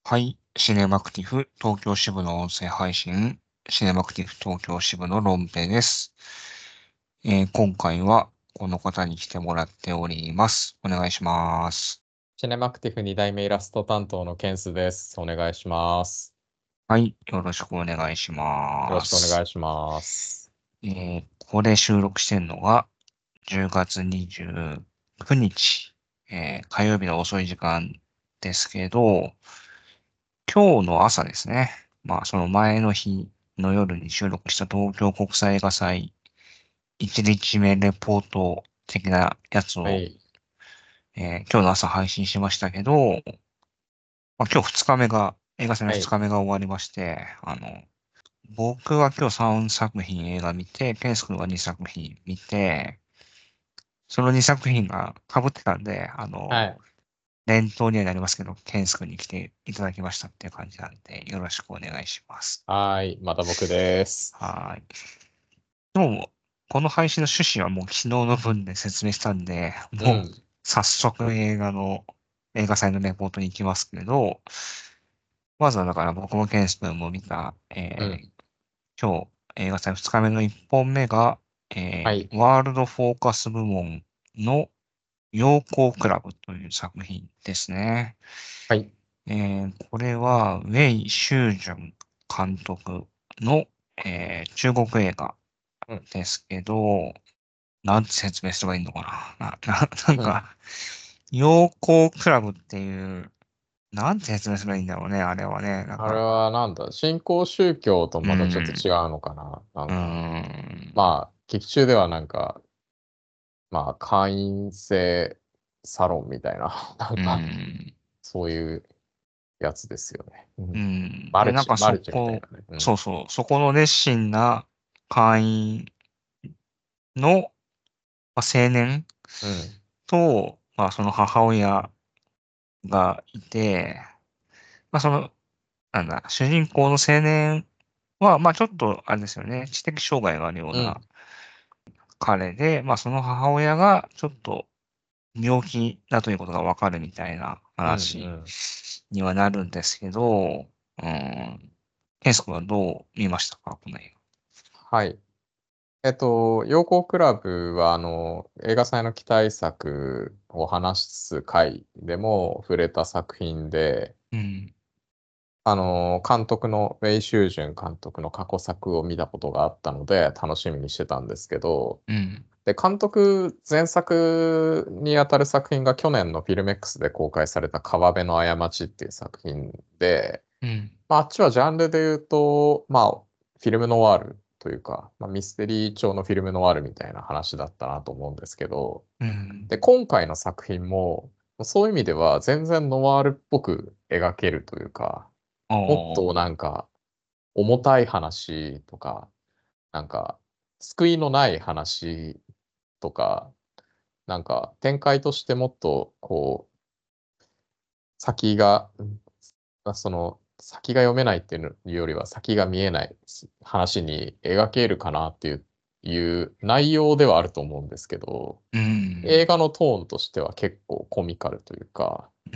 はい。シネマクティフ東京支部の音声配信、シネマクティフ東京支部のロンペです。今回はこの方に来てもらっております。お願いします。 シネマクティフ2代目イラスト担当のケンスです。お願いします。 はい。よろしくお願いしよろます。 しくお願いします。 ここで収録してるのが10月29日、火曜日の遅い時間ですけど、今日の朝ですね。まあ、その前の日の夜に収録した東京国際映画祭1日目レポート的なやつを、 はい。 今日の朝配信しましたけど、まあ、今日2日目が、映画祭の2 はい。 日目が終わりまして、僕は今日3作品映画見て、ケンス君は2作品見て、その2作品が被ってたんで、 はい。 連投にはなりますけど、ケンス君に来ていただきましたっていう感じなんで、よろしくお願いします。 はい。また僕です。 はい。でも、この配信の趣旨はもう昨日の分で説明したんで、もううん。 早速映画祭のレポートに行きますけど、まずはだから僕もケンス君も見た、 うん。 今日映画祭2日目の1本目が、 はい。 ワールドフォーカス部門の陽光クラブという作品ですね。 はい。 これはウェイ・シュージュン監督の、中国映画うん。 ですけど、なんて説明すればいいのかな。なんうん。 か、陽光クラブっていう、なんて説明すればいいんだろうね、あれはね。なんあれか、 はなんだ、新興宗教とうまたちょっとん、 違うのかな。なうんか、 ん、 まあ、劇中ではなんか、まあ、会員制サロンみたいな、なんうか、 ん、 そういうやつですよね。ううん。 ん。で、なんかマルチみたいなね。うん。 そうそう、そこの熱心な会員の、まあ、青年うん。 と、まあ、その母親がいて、まあ、主人公の青年は、まあ、ちょっと、あれですよね、知的障害があるようなうん。 彼で、まあ、その母親がちょっと病気だということがわかるみたいなうん。う話ん。 にはなるんですけど、ケンス君はどう見ましたか、この映はい。陽光クラブは、映画祭の期待作を話す回でも触れた作品で、 画。うん、 監督の、ウェイ・シュージュン監督の過去作を見たことがあったので、楽しみにしてたんですけど、 うん、 で、監督前作にあたる作品が去年のフィルメックスで公開された川辺の過ちっていう作品で、 うん、 まあ、あっちはジャンルで言うと、まあ、フィルムノワールというか、まあ、ミステリー調のフィルムノワールみたいな話だったなと思うんですけど、 うん、 で、今回の作品も、そういう意味では全然ノワールっぽく描けるというか、もっとおー、 なんか重たい話とか、なんか救いのない話とか、なんか展開としてもっとこう先が、先が読めないっていうよりは先が見えない話に描けるかなっていう内容ではあると思うんですけど、 うん、 映画のトーンとしては結構コミカルというか、 うん、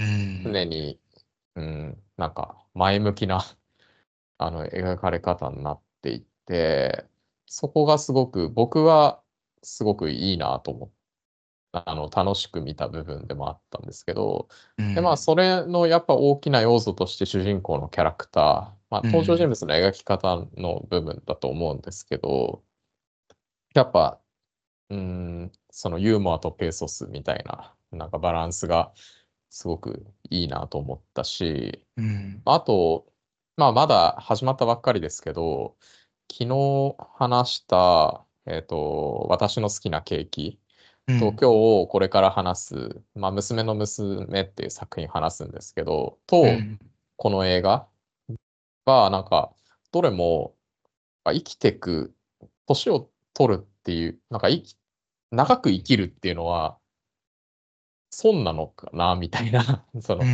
常に、なんか前向きな描かれ方になっていて、そこがすごく、僕はすごくいいなと思って、楽しく見た部分でもあったんですけど、で、まあ、 うん、 それのやっぱ大きな要素として主人公のキャラクター、まあ、登場人うん、 物の描き方の部分だと思うんですけど、やっぱ、そのユーモアとペーソスみたいな、なんかバランスがすごくいいなと思ったし、 うん、 あと、まあ、まだ始まったばっかりですけど、昨日話した、私の好きなケーキと、 うん、 今日これから話す、まあ、娘の娘っていう作品話すんですけど、と、 うん、 この映画は、なんか、どれも、生きてく、年を取るっていう、なんか長く生きるっていうのは、損なのかな、みたいな、 うん、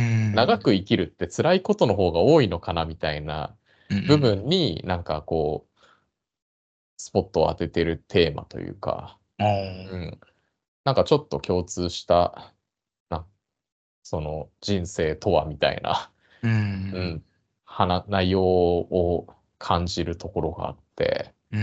長く生きるって辛いことの方が多いのかな、みたいな部うん、 分になんかこう、スポットを当ててるテーマというか、 おー、 うん、なんかちょっと共通した、な、その人生とはみたいなううんん。 ん、内容を感じるところがあって、 うん。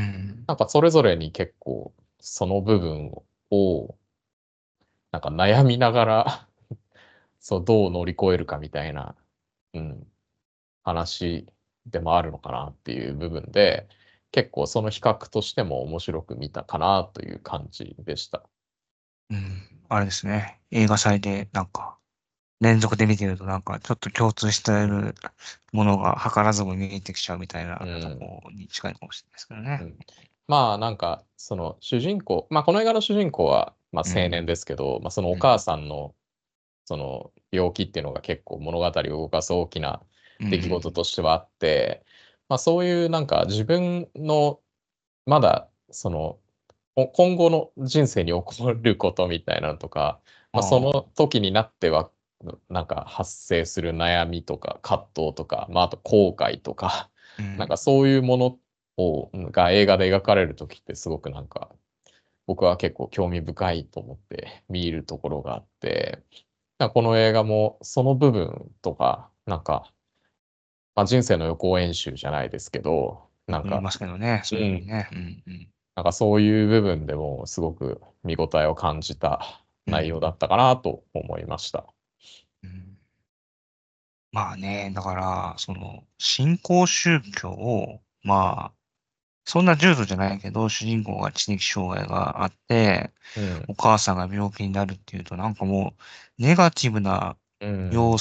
なんかそれぞれに結構その部分をなんか悩みながらそう、どう乗り越えるかみたいな、うん、話でもあるのかなっていう部分で、結構その比較としても面白く見たかなという感じでした。 うん。あれですね。映画祭で、なんか、連続で見てると、なんか、ちょっと共通しているものが図らずも見えてきちゃうみたいなとうん。 ころに近いかもしれないですけどね。 うん、まあなんか、その主人公、まあこの映画の主人公は、まあ、青年うん。 ですけど、まあそのおうん。 母さんのその病気っていうのが結構物語を動かす大きなうん。 出来事としてはあって、まあそういうなんか自分のまだその今後の人生に起こることみたいなのとか、まあそのああ。 時になってはなんか発生する悩みとか葛藤とか、まああと後悔とか、 うなんかん。 そういうものが映画で描かれる時ってすごくなんか僕は結構興味深いと思って見るところがあって、なんかこの映画もその部分とか、なんか、まあ、人生の予行演習じゃないですけど、なんか、 よく言いますけどね。 うん、 そういうふうにね。うん。うん。 なんかそういう部分でもすごく見応えを感じたうん。 内容だったかなと思いました。 うん。まあね、だから、新興宗教を、まあ、そんな重度じゃないけど、主人公が知的障害があって、 うん、 お母さんが病気になるっていうと、なんかもう、ネガティブなうん、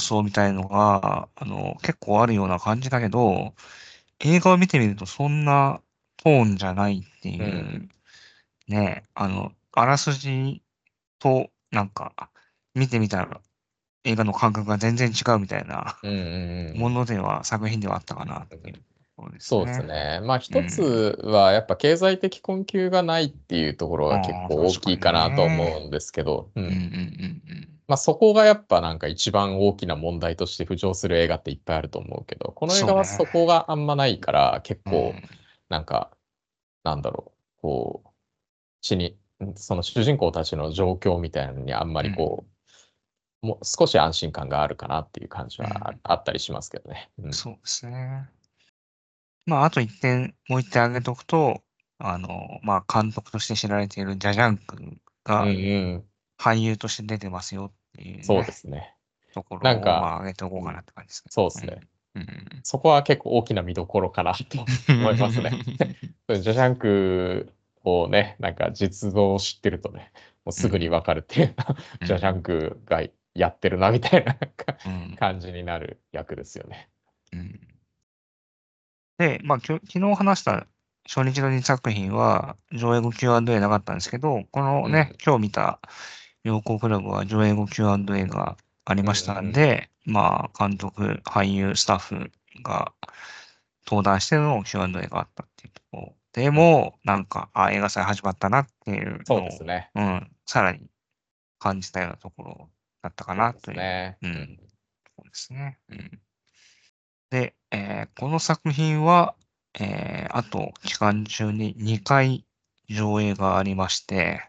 要素みたいのが、結構あるような感じだけど、映画を見てみるとそんなトーンじゃないってうん、 いう、ね、あらすじと、なんか、見てみたら映画の感覚が全然違うみたいなうん、うん、 ものでは、作品ではあったかなっていうところですそうですね。 ね。まあう一つん。 はやっぱ経済的困窮がないっていうところが結ああ、 構大確かにきいかなと思ね。 うんですけど、ううんうんん。 うんうん。 まあそこがやっぱなんか一番大きな問題として浮上する映画っていっぱいあると思うけど、この映画はそうね。 そこがあんまないから結構うん。 なんかなんだろう、こう、その主人公たちの状況みたいなのにあんまうん。 りもう少し安心感があるかなっていう感じはうん。 あったりしますけどね。うん。 そうですね。まあ、あと一点、もう一点挙げとくと、まあ、監督として知られているジャジャンクうんがうん。 俳優として出てますよっていうそうでね、 すね。 ところを、まなんか、 あ、挙げておこうかなうん、 って感じですね。 そうですね。 うん。うん。 そこは結構大きな見どころかなと思いますね。ジャジャンクをね、なんか実像を知ってるとね、もうすぐにうん。 わかるっていう、 うん。 ジャジャンクがやってるなみたいなうん。 感じになる役ですよね。 うん。で、まあ、昨日話した初日の2作品は上映後 Q&A なかったんですけど、このね、 うん。 今日見た陽光クラブは上映後 Q&A がありうんましたんうんで、まあ、監督、俳優、スタッフが登壇しての Q&A があったっていうところでうん。 も、なんか、あ、映画祭始まったなっていうそうのを、 ですね。 うん、さらに感じたようなところだったかそうでなという、 すね。 うん、 うん。 ところですね。うん。で、この作品は、あと期間中に2回上映がありまして、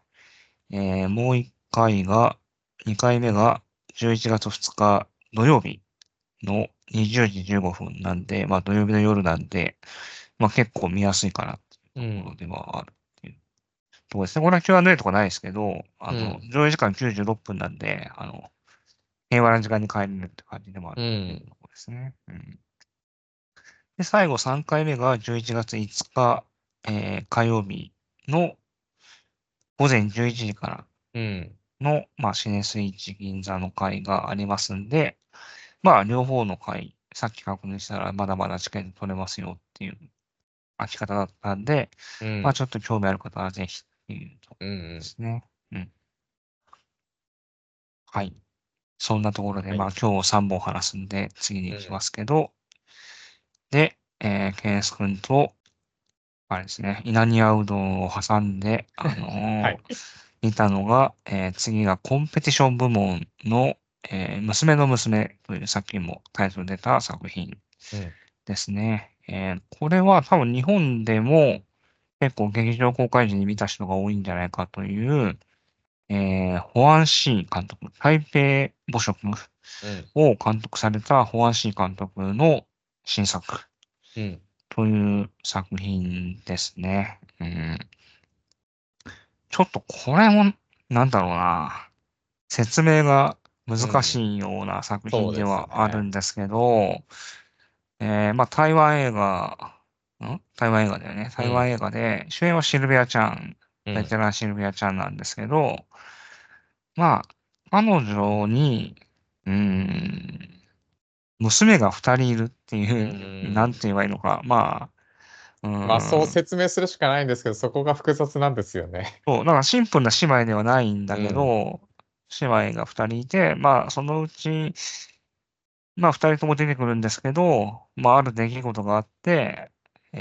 もう1回が、2回目が11月2日土曜日の20時15分なんで、まあ土曜日の夜なんで、まあ結構見やすいかなっていうところうん。 ではあるっていうところですね。これは Q&A とかないですけど、 うん。 上映時間96分なんで、平和な時間に帰れるって感じでもあるうん。 っていうところですね。うん。で、最後3回目が11月5日、火曜日の午前11時からうん。 の、まあ、シネスイッチ銀座の会がありますんで、まあ、両方の会、さっき確認したらまだまだチケット取れますよっていう開き方だったんで、まあ、 うん。 ちょっと興味ある方はぜひっていうとこうん。うろでん。 すね。うん。はい。そんなところで、 はい。 まあ、今日3本話すんで、次にうん。 行きますけど、で、ケンス君と、あれですね、稲庭うどんを挟んで、 はい。 見たのが、次がコンペティション部門の、娘の娘というさっきもタイトル出た作品うん。 ですね。これは多分日本でも結構劇場公開時に見た人が多いんじゃないかという、 ホアン・シー監督、台北母食うん。 を監督されたホアン・シー監督の新作うん。 という作品ですね。ちょっとこれも、なんだろうな。説明が難うん。 しいような作品でそうですはあるね。 んですけど、まあ、台湾映画だよね。台湾うん。 映画で、主演はシルビアちゃん、 うん。 ベテランシルビアちゃんなんですけど、まあ、彼女に、うーん、娘が二人いるってういう、なんてん。 言えばいいのか。まあ、 まあ、そう説明するしかないんですけど、そこが複雑なんですよね。 そう、だからシンプルな姉妹ではないんだけうん。 ど、姉妹が二人いて、まあ、そのうち、まあ、二人とも出てくるんですけど、まあ、ある出来事があって、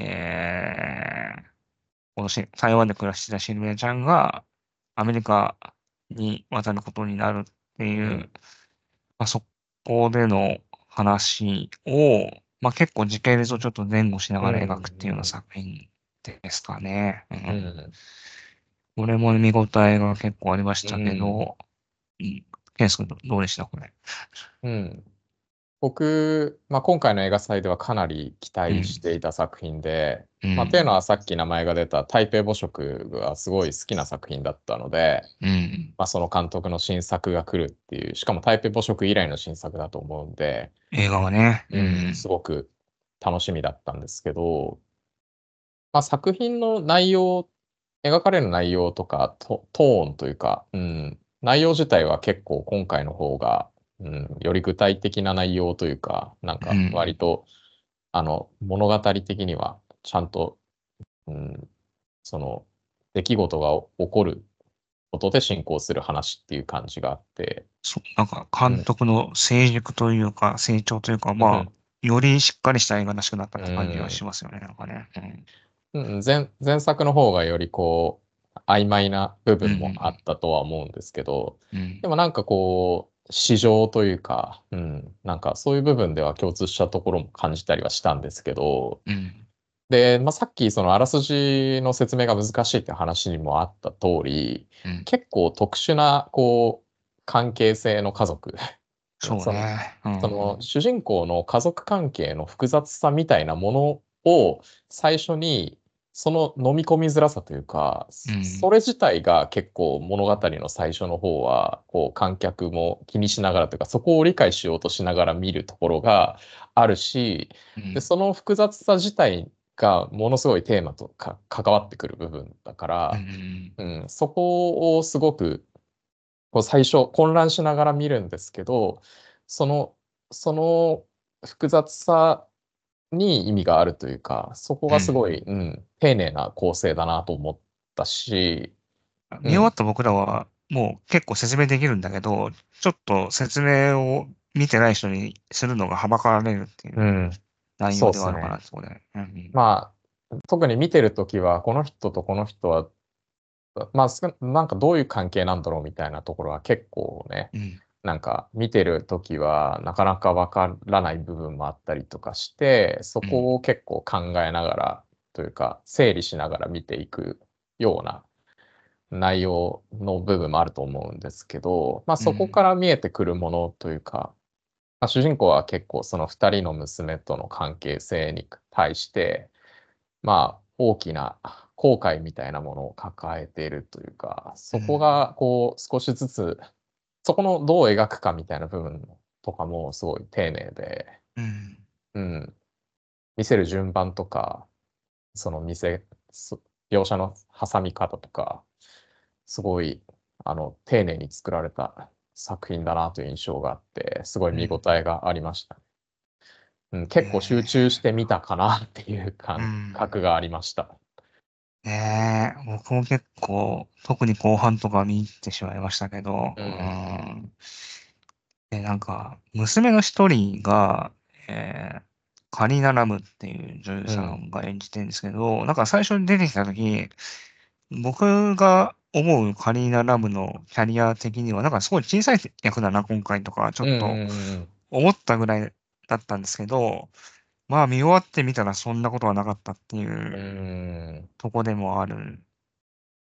この台湾で暮らしてたシルビアちゃんが、アメリカに渡ることになるっていう、 うん。 まあ、そこでの話を、まあ、結構時系列をちょっと前後しなうん。 がら描くっていうようなうん。 作品ですかね。 うん。 これも見応えが結構ありましうたけん。 ど、ケンス君どうでしたこれ？ うん。僕、まあ、今回の映画祭ではかなり期待しうん、 ていた作品で、まあ、っていうのうん、 はさっき名前が出た台北母食がすごい好きな作品だったので、 うん。 まあ、その監督の新作が来るっていう、しかも台北母食以来の新作だと思うんで、 映画はね、ううん、すん、 ごく楽しみだったんですけど、まあ、作品の内容、描かれる内容とかトーンというか、うん、内容自体は結構今回の方が、うん、より具体的な内容というか、なんかうん、 割と物語的にはちゃんと、うん、その出来事が起こることで進行する話っていう感じがあって、 なんかうん、 監督の成熟というか、成長というか、まあ、 うん、 よりしっかりした映画らしくなったっうて感じはん、 しますよね、なんかね。 うん前作の方がよりこう、曖昧な部うん、う分もあん、 ったとは思うんですけど、 うん、 でもなんかこう、市場というか、うん、なんかそういう部分では共通したところも感じたりはしたんですけど、 うん、 で、まあ、さっきそのあらすじの説明が難しいって話にもあった通り、 うん。 結構特殊なこう、関係性の家族、その、 そうね。うん、うそのん、 主人公の家族関係の複雑さみたいなものを最初にその飲み込みづらさというか、 うん、 それ自体が結構物語の最初の方はこう観客も気にしながらというか、そこを理解しようとしながら見るところがあるし、で、 うん、 その複雑さ自体がものすごいテーマと関わってくる部分だかうら、 ん、 うん、そこをすごくこう最初混乱しながら見るんですけど、その、その複雑さに意味があるというか、そこうん。 がすごい、うん、丁寧な構成だなと思ったし、 見うん、 終わった僕らは、もう結構説明できるんだけど、ちょっと説明を見てない人にするのがはばかられるっていううん、 内容そうでではあるかな、 すね。 そこで。うん、 まあ、特に見てるときは、この人とこの人はまあ、なんかどういう関係なんだろうみたいなところは結構ね、 うん、 なんか見てるときはなかなかわからない部分もあったりとかして、そうん、 こを結構考えながらというか、整理しながら見ていくような内容の部分もあると思うんですけど、まあそこかうん、 ら見えてくるものというか、まあ、主人公は結構その二人の娘との関係性に対して、まあ、大きな後悔みたいなものを抱えているというか、そこうん、 がこう少しずつ、そこのどう描くかみたいな部分とかもすごい丁寧で、 うん、 うん、見せる順番とか、その描写の挟み方とか、すごい、丁寧に作られた作品だなという印象があって、すごい見応うん。 えがありました。うん、結構集中して見たかなっていうう感覚ん。 がありました。 ねえ、僕も結構、特に後半とか見入ってしまいましたけど、 うん、 で、なんか、娘の一人が、えー、カリーナ・ラムっていう女優うん、 さんが演じてるんですけど、なんか最初に出てきた時、僕が思うカリーナ・ラムのキャリア的には、なんかすごい小さい役だな、今回とか、ちょうん、 っとうん、 思ったぐらいだったんですけど、まあ見終わってみたらそんなことはなかったっていううん、 とこでもある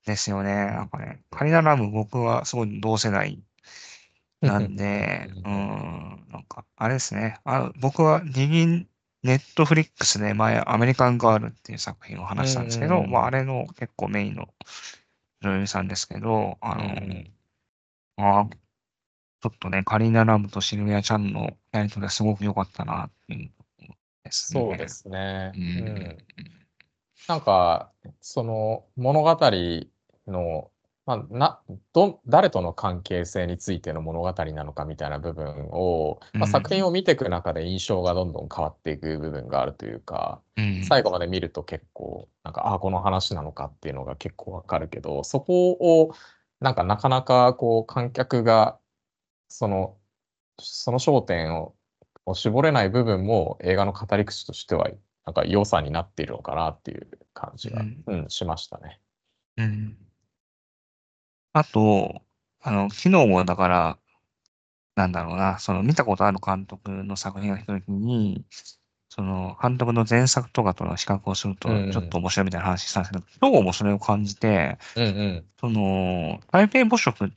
ですよね。なんかね、カリナラム僕はすごい同世代なんで、なんか、あれですね。僕はネットフリックスで前アメリカンガールっていう作品をうん話したんですけど、まあ、あうんれの結構メインの女優さんですけど、 うんうんちょっとね、カリーナ・ラムとシルビアちゃんのやりとりがすごく良かったなっていうところですね。 そうですね。ううん。 ん。なんか、その物語の、まあ、誰との関係性についての物語なのかみたいな部分を、まあ、作うん。 品を見ていく中で印象がどんどん変わっていく部分があるというか、 うん。 最後まで見ると結構、なんか、この話なのかっていうのが結構わかるけど、そこを、なんかなかなかこう観客が、その、その焦点を絞れない部分も映画の語り口としてはなんか良さになっているのかなっていう感じが、 うん。 しましたね。 うん。あと、昨日もだから、なんだろうな、その見たことある監督の作品が来た時に、その監督の前作とかとの比較をするとちょっとうん面白いみたいな話したんですけど、今日もそれを感じて、 うんうんその、台北母食って、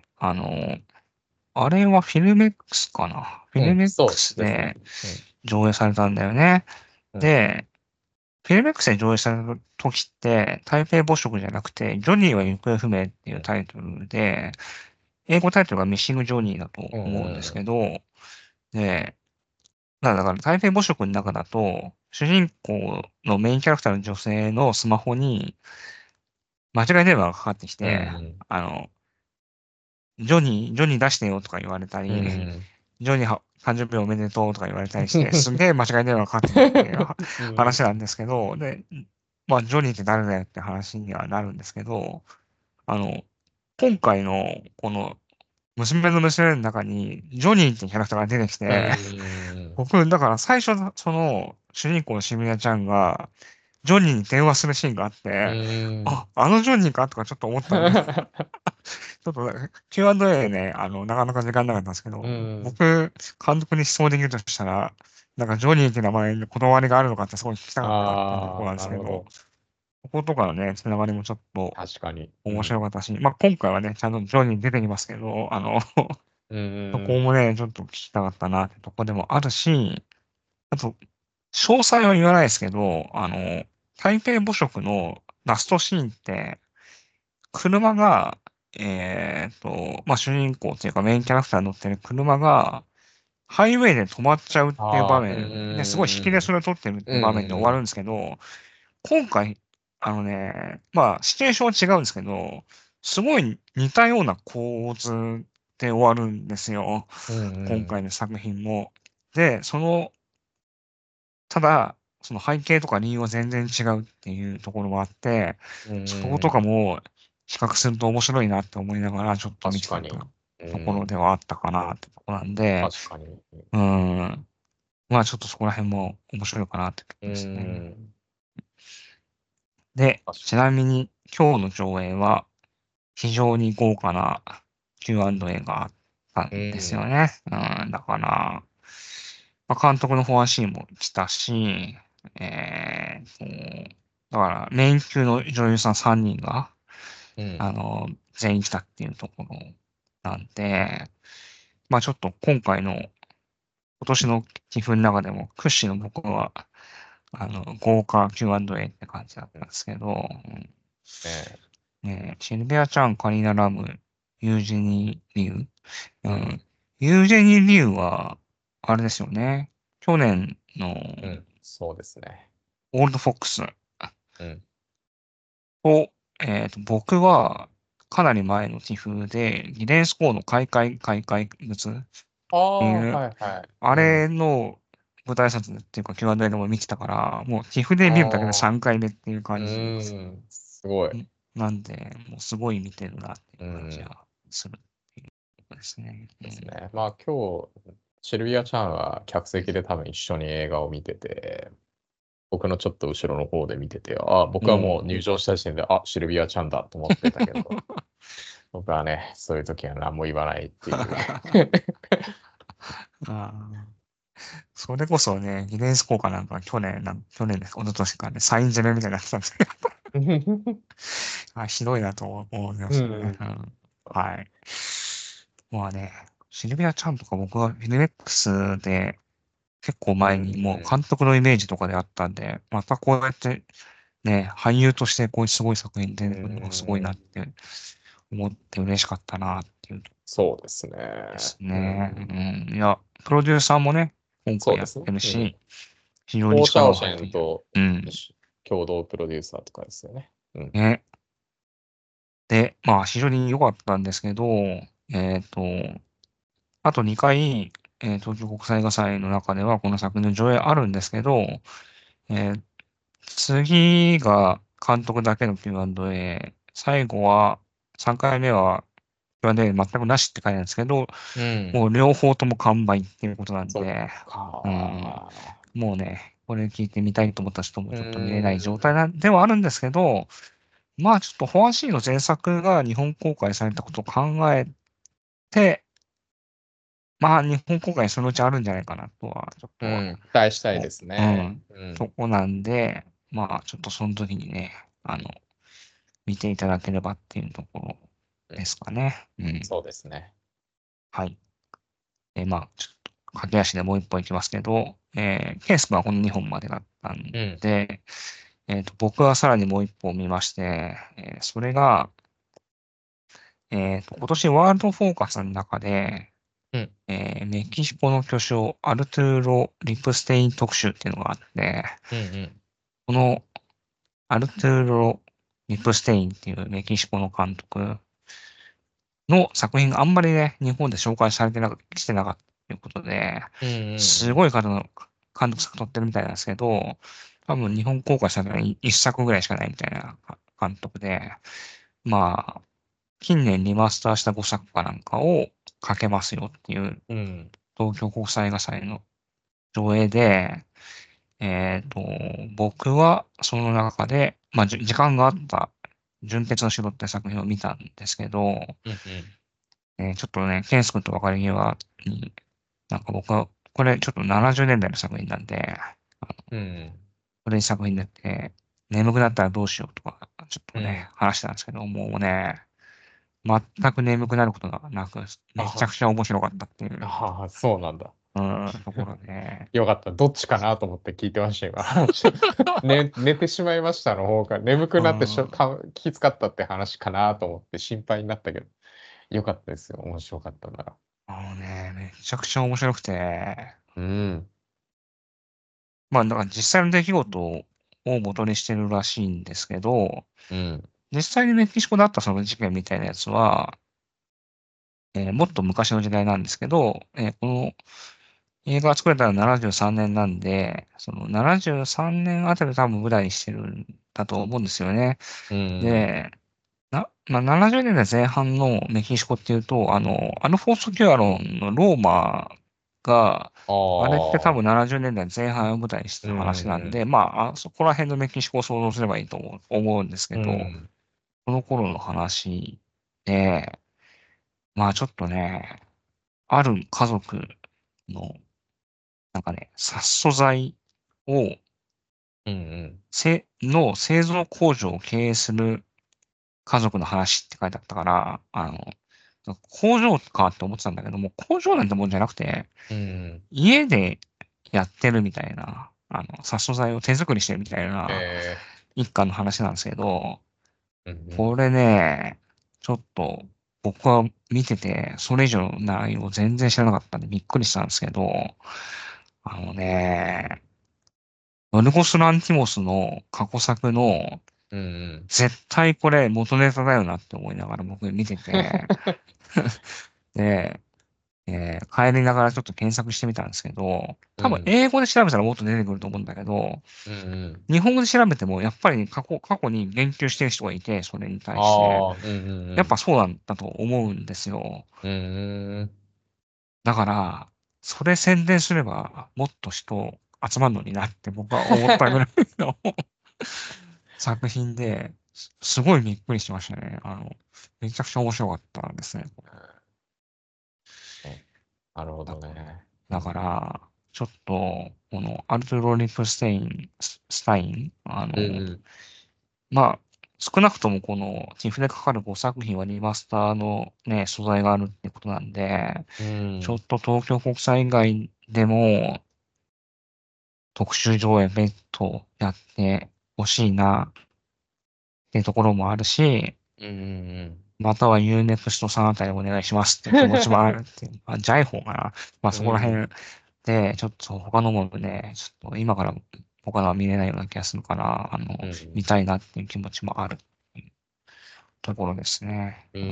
あれはフィルメックスかなフィうん、 ルメックそうですね。 スでうん上映されたんだよね。 うんで、フィルメックスで上映された時って、台北母食じゃなくて、ジョニーは行方不明っていうタイトルで、英語タイトルがミッシング・ジョニーだとうんう思うんですけんど、で、だから台北母食の中だと、主人公のメインキャラクターの女性のスマホに間違い電話がかかってきうんうて、 んあの、ジョニー出してよとか言われたうんり、 うんジョニー誕生日おめでとうとか言われたりして、すんげえ間違い電話がかかってくるっていう話なんですけど、で、まあ、ジョニーって誰だよって話にはなるんですけど、あの、今回のこの娘の娘の中に、ジョニーってキャラクターが出てきうんて、 うん僕、だから最初、その、主人公のシミヤちゃんが、ジョニーに電話するシーンがあっうて、 んあのジョニーかとかちょっと思ったんで、ちょっと Q&A ね、なかなか時間なかったんですけうど、 ん僕、監督に質問できるとしたら、なんかジョニーって名前にこだわりがあるのかってすごい聞きたかったっていうところああ、 なんですけど、 なるほど。 こことかのね、つながりもちょっと確かに。う面ん。 白かったし、まあ、今回はね、ちゃんとジョニー出てきますけど、 うんそうんこもね、ちょっと聞きたかったなってとこでもあるし、あと、詳細は言わないですけど、台北母食のラストシーンって、車が、まあ、主人公っていうかメインキャラクターに乗ってる車が、ハイウェイで止まっちゃうっていう場ああ、うん面で、すごい引きでうんそれを撮ってるってうん。 いう場面で終わるんうんですけど、今回、まあ、シチュエーションは違うんですけど、すごい似たような構図で終わるんですよ。 うんうん今回の作品も。で、ただ、その背景とか理由は全然違うっていうところもあって、 うんそことうん。 かも比較すると面白いなって思いながらちょっと見てた確かに。うところでん。 はあったかなってところなんで、 確かに。 うーん、まあちょっとそこら辺も面白いかなってとこうろですね。 ん。 で、ち確かなみに今日の上映は非常に豪華な Q&A があったに。 んですうん。 よね。だから、まあ、監督のフォアシーンも来たし、えだからメイン級の女優さん3人が、 うん。 全員来たっていうところなんで、まあちょっと今回の今年の寄付の中でも屈指の僕は、豪華 Q&A って感じだっうんたんですけど、うんねねシルビアちゃん、カリーナ・ラム、ユージェニー・リュウ。ううん。 ん。ユージェニー・リュウは、あれですよね。去年のうん。そうですね。 オールド・フォックスうん。 を、僕は、かなり前の TIFF で、ギレンスコーの開会物っああ、 ていう、 はいはい。 あうん。 れの舞台挨拶っていうか Q&A でも見てたから、もう TIFF で見るだけでああ、 3回目っていうう感じん。すごい。 なんで、もうすごい見てるなっていう感じうん。 はするっていうことですね。うん。 ですね。まあ今日、シルビアちゃんは客席で多分一緒に映画を見てて、僕のちょっと後ろの方で見てて、僕はもう入場した時点で、シルビアちゃんだと思ってたけど、僕はね、そういう時は何も言わないっていう。 ああ、それこそね、ギネス効果なんか去年です。一昨年かね、サイン攻めみたいになってたんですけど、 ひどいなと思いまうしたね。 ん。 はい。まあね、シルビアちゃんとか僕はフィルメックスで結構うん。 前にもう監督のイメージとかであったんで、またこうやってね、俳優としてこういうすごい作品出うてくるのがすごいなっん。 て思って嬉しかったなっていうとこそうですろでね。 すね。 うん。 うん。いや、プロデューサーもね、今回やっそうですね。うん。 てるし、非常にオーシャオ力を入っている。 シェンとうん。 共同プロデューサーとかですよね。うん。 ね。で、まあ非常に良かったんですけど、あと2回、東京国際映画祭の中ではこの作品の上映あるんですけど、えー次が監督だけの Q&A、最後は3回目は Q&A 全くなしって書いてあるんですけど、 うん。 もう両方とも完売っていうことなんそっで、うん、 か。 もうね、これ聞いてみたいと思った人もうちょっと見れない状ん。 態ではあるんですけど、まあちょっとフォアシーの前作が日本公開されたことを考えて、まあ、日本公開そのうちあるんじゃないかなとは、ちょっとは、 うん。期待したいおですね。 うん、 うん。 そこなんで、まあ、ちょっとその時にね、見ていただければっていうところうん。 ですかね。うん。 そうですね。 はい。まあ、ちょっと駆け足でもう一本いきますけど、ケースはこの2本までだったんうん。 で、僕はさらにもう一本見まして、それが、今年ワールドフォーカスの中で、 うん。 メキシコの巨匠、アルトゥーロ・リプステイン特集っていうのがあって、 うん。うん。 このアルトゥーロ・リプステインっていうメキシコの監督の作品があんまりね、日本で紹介されてきてなかったということで、 うん。うん。 すごい方の監督作撮ってるみたいなんですけど、多分日本公開されたの一作ぐらいしかないみたいな監督で、まあ、近年リマスターした5作かなんかをかけますよっていううん。 東京国際映画祭の上映で、えっと、僕はその中で、まあ、時間があった純潔の城って作品を見たんですけど、 うん。うん。 ちょっとね、ケンス君と別れ際に、なんか僕は、これちょっと70年代の作品なんで、 うん。 これ作品で、眠くなったらどうしようとか、ちょっとね、 うん。 話したんですけど、もうね、全く眠くなることがなく、めちゃくあちゃ面白かったっていう、 あ、そうなんだ。 ところで、 よかった。どっちかなと思って聞いてました、今。寝てしまいましたの方が、眠くうなってん、 きつかったって話かなと思って心配になったけど、よかったですよ。面白かったなら。 めちゃくちゃ面白くて、 うん。 まあ、だから実際の出来事を元にしてるらしいんですけど、 うん。 実際にメキシコであったその事件みたいなやつは、もっと昔の時代なんですけど、この映画が作られたのは73年なんで、その73年あたり多分舞台にしてるんだと思うんですよね。 うん。 で、まあ、70年代前半のメキシコっていうと、アルフォーソ・キュアロンのローマが、 ああれって多分あ。 70年代前半を舞台にしうた話なんで、 ん。 まあ、そこら辺のメキシコを想像すればいいと思うんですけうど、 ん。 この頃の話で、まあちょっとね、ある家族の、なんかね、殺素剤を、 うん。うん。 製造工場を経営する家族の話って書いてあったから、工場かって思ってたんだけども、工場なんてもんじゃなくて、 うん。 家でやってるみたいな、殺素剤を手作りしてるみたいなえ一家の話なんですけど、 うん。 これね、ちょっと僕は見てて、それ以上の内容を全然知らなかったんでびっくりしたんですけど、あのね、ヨルゴス・ランティモスの過去作のうん。うん。 絶対これ元ネタだよなって思いながら僕見てて、で、帰りながらちょっと検索してみたんですけど、多分うん。 英語で調べたらもっと出てくると思うんだけど、 うん。 日本語で調べてもやっぱり過去に言及してる人がいて、それに対して、 ああ。うん。うん。 やっぱそうなんだと思うんですよ。 うん。 だから、それ宣伝すればもっと人集まるのになって僕は思ったぐらいの作品で、すごいびっくりしましたね。めちゃくちゃ面白かったですね。 ね、なるほだ、 どね。うだかん。 ら、ちょっと、このアルトゥロ・リプステイン、スタイン、 うん。 まあ、 少なくともこの TIFF でかかる5作品はリマスターのね、素材があるってことなんで、 うん。 ちょっと東京国際以外でも特集上映別途やってほしいなっていうところもあるし、 うんうんまたは UNEXT さんあたりお願いしますっていう気持ちもあるっていう。まあ、ジャイフォンかな。まあうん。 そこら辺で、ちょっと他のものね、ちょっと今から他のは見れないような気がするから、見たいなっていう気持ちもあるっていうところですね。 うん。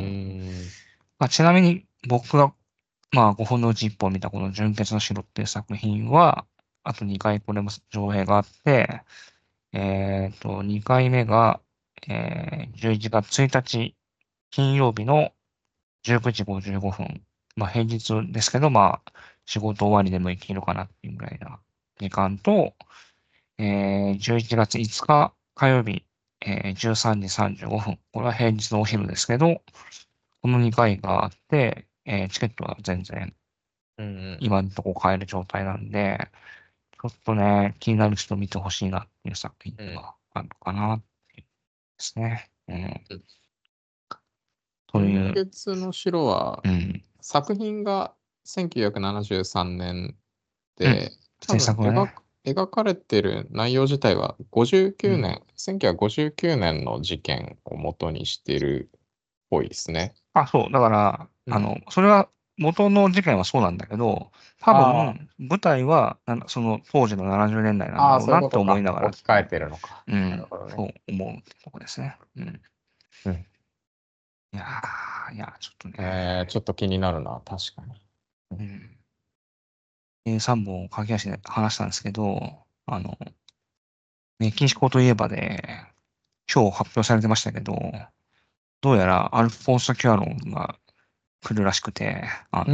まあ、ちなみに僕が、まあ5本のうち1本見たこの純血の城っていう作品は、あと2回これも上映があって、2回目が、11月1日金曜日の19時55分。まあ平日ですけど、まあ仕事終わりでも行けるかなっていうぐらいな時間と、11月5日火曜日、13時35分。これは平日のお昼ですけど、この2回があって、チケットは全然うん。 今のところ買える状態なんで、ちょっとね、気になる人見てほしいなっていう作品うん。 があるかなっていうですね。うん。 うん。 と純いう、 血の城は、 うん。 作品が1973年うん。 で、多制分作はね。 描かれてる内容自体は59 うん。 年、1959年の事件を元にしてるっぽいですね。 あ、そう。だから、 うん。 それは、元の事件はそうなんだけど、多あ分、舞台は、その当時の70年代なんだあ、ああ、そういうろうなってことか。 思いながら、 置き換えてるのか。なるうん、 ほどね。 そう思うってとこですね。うん。 うん。 いやいや、ちょっとね、 ちょっと気になるな、確かに。うん。 うん。3本駆け足で話したんですけど、メキシコといえばで、今日発表されてましたけど、どうやらアルフォンソ・キュアロンが来るらしくて、 うん。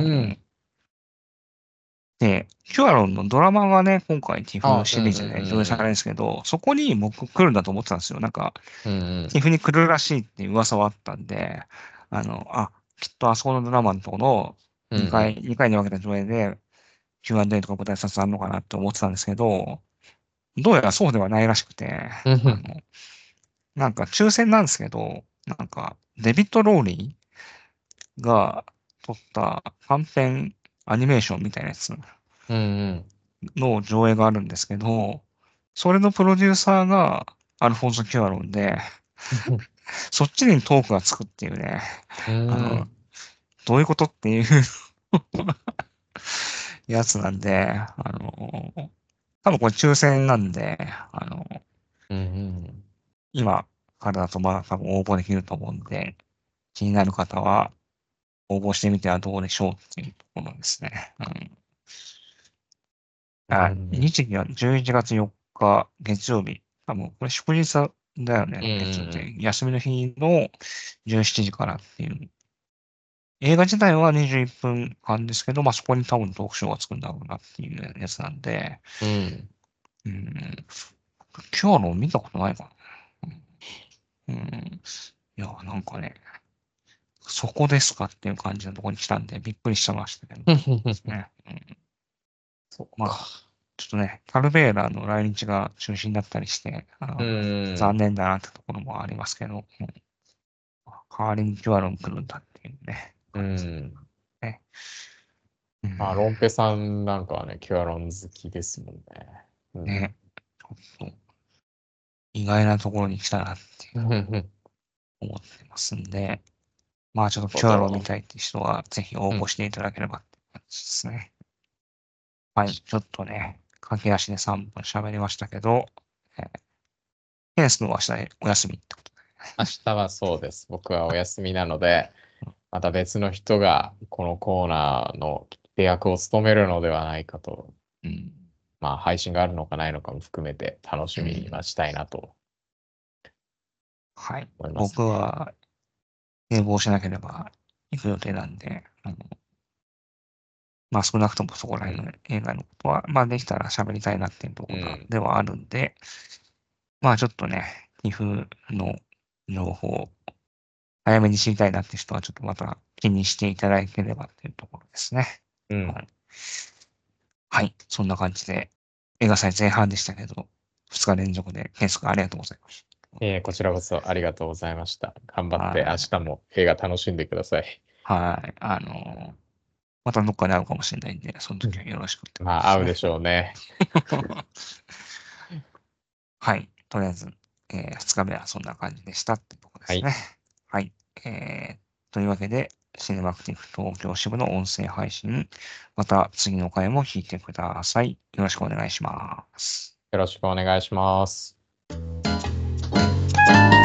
で、キュアロンのドラマがね、今回 TIFF あ、うんうんシリーズで上映されるんうんですけど、そこに僕来るんだと思ってたんですよ。なんか、 うん。うん TIFF に来るらしいっていう噂はあったんで、きっとあそこのドラマのところ、 うん。うん 2回に分けた上映で Q&A とか舞台挨拶あるのかなって思ってたんですけど、どうやらそうではないらしくて、 うん。うん。 なんか抽選なんですけど、なんか、デビッド・ローリーが撮った短編アニメーションみたいなやつうんうん。 の上映があるんですけど、それのプロデューサーがアルフォンソ・キュアロンで、そっちにトークがつくっていうね、 うあの、 ん。 どういうことっていうやつなんで、多分これ抽選なんで、 うん。 今からだとまだ多分応募できると思うんで、気になる方は応募してみてはどうでしょうっていうところですね。 うん日時は11月4日月曜日。多分これ祝日だようんね。月曜うん日。休みの日の17時からっていう。映画自体は21分間ですけど、まあそこに多分トークショーがつくんだろうなっていうやつなんで、 うん。 うん、今日の見たことないかな。うん、いや、なんかね、そこですかっていう感じのところに来たんで、びっくりしてましたけど。ですね。 そうまあ、 か。 ちょっとね、カルベーラの来日が中止になったりして、 うん。 残念だなってところもありますけど、代わりにキュアロン来るんだっていうね、 う感じですん。 ね。うん、 まあ、ロンペさんなんかはね、キュアロン好きですもんね。うん。 ね、ちょっと意外なところに来たなってうんうん思ってますんで、まあちょっとなるほキュアロン見ど。 たいって人はぜひ応うん。 募していただければって感じですね。はい、ちょっとね、駆け足で3分喋りましたけど、えーケンスの明日お休みってこと明日はそうです。僕はお休みなので、また別の人がこのコーナーの聞き手役を務めるのではないかと、 で。うん。 まあ、配信があるのかないのかも含めて楽しみにうん。 待ちたいなとはい。 思いますね。 僕は寝坊しなければ行く予定なんで、まあ少なくともそこらうん。 辺の映画のことは、まあできたら喋りたいなっていうところうん。 ではあるんで、まあちょっとね、TIFF の情報、早めに知りたいなって人はちょっとまた気にしていただければっていうところですね。 うん。 はい。はい。そんな感じで、映画祭前半でしたけど、2日連続でケンス君ありがとうございました。 こちらこそありがとうございました。頑張って明はい。 日も映画楽しんでください。 はい。またどっかで会うかもしれないんで、その時はよろしくって感まあ、 じですね。 合うでしょうね。 はい。とりあえず、2日目はそんな感じでしたってとこではい。 すね。はい。というわけで、シネマクティブ東京支部の音声配信、また次の回も聞いてください。よろしくお願いします。 よろしくお願いします。